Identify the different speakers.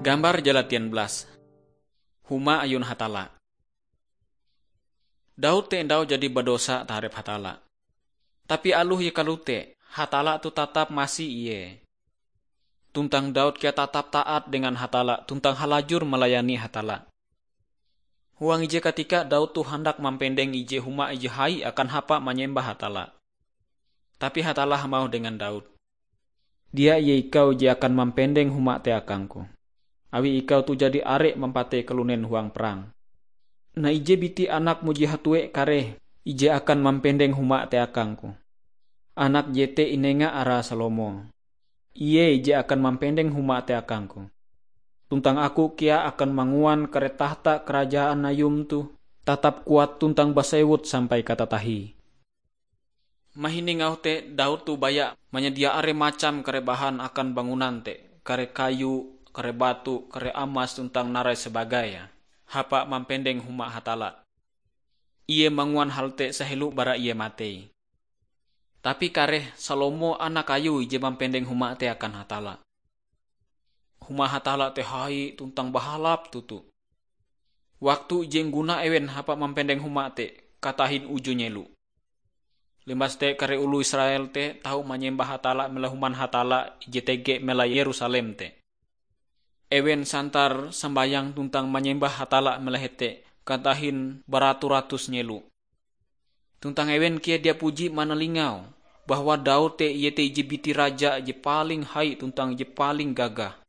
Speaker 1: Gambar jalatian belas. Huma ayun hatala. Daud te endau jadi berdosa taharep hatala. Tapi aluh ye kalute, hatala tu tatap masih iye. Tuntang Daud kia tatap taat dengan hatala, tuntang halajur melayani hatala. Huang ije ketika Daud tu hendak mampendeng ije huma ije hai akan hapa menyembah hatala. Tapi hatala mau dengan Daud. Dia ye ikau je akan mampendeng huma te akangku. Awi ikau tu jadi arek mempate kelunen huang perang. Na ije biti anak muji hatue kare, ije akan mampendeng huma te akangku. Anak jete inenga ara Salomo. Iye ije akan mampendeng huma te akangku. Tuntang aku kia akan manguan kare tahta kerajaan Nayum tu, tatap kuat tuntang basewut sampai kata tahi. Mahini ngau te Daud tu bayak menyedia are macam kare bahan akan bangunan te, kare kayu, kare batu, kare amas tuntang narai sebagai. Hapa mampendeng huma hatala. Iye manguan halte sahelu bara iye matei. Tapi kare Salomo anak kayu ije mampendeng huma te akan hatala. Huma hatala te hai tuntang bahalap tutu. Waktu ije guna ewen hapa mampendeng huma te katahin uju nyelu. Limbas te kare ulu Israel te tahu menyembah hatala mela human hatala ije tege mela Yerusalem te. Ewen santar sembayang tuntang menyembah hatala melehete katahin beratus-ratus nyelu. Tuntang ewen kia dia puji manelingau bahwa Daud te iye te ije biti raja je paling hai tuntang je paling gagah.